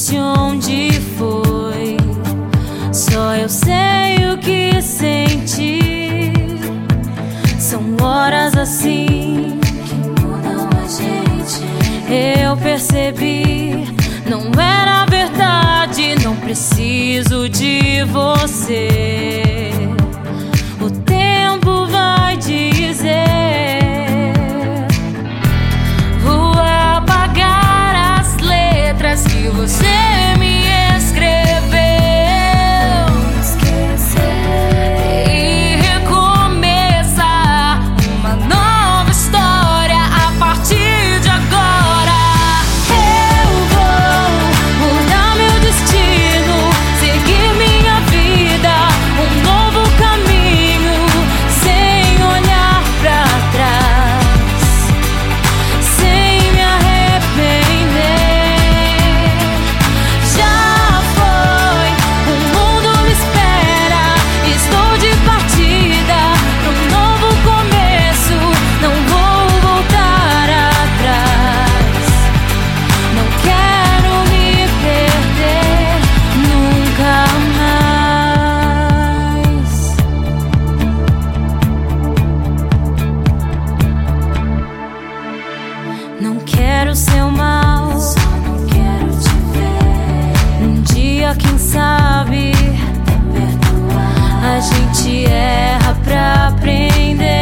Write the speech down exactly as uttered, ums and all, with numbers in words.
disse onde foi. Só eu sei o que senti. São horas assim que mudam a gente. Eu percebi, não era verdade. Não preciso de você. O tempo vai dizer. Vou apagar as letras que você me escreveu e recomeçar uma nova história a partir de agora. Eu vou mudar meu destino, seguir minha vida, um novo caminho, sem olhar pra trás, sem me arrepender. Já foi, o mundo me espera, estou de partida pra um novo começo. Não vou voltar atrás, não quero me perder nunca mais. Não quero seu mal, só não quero te ver. Um dia, quem sabe, até perdoar. A gente erra pra aprender.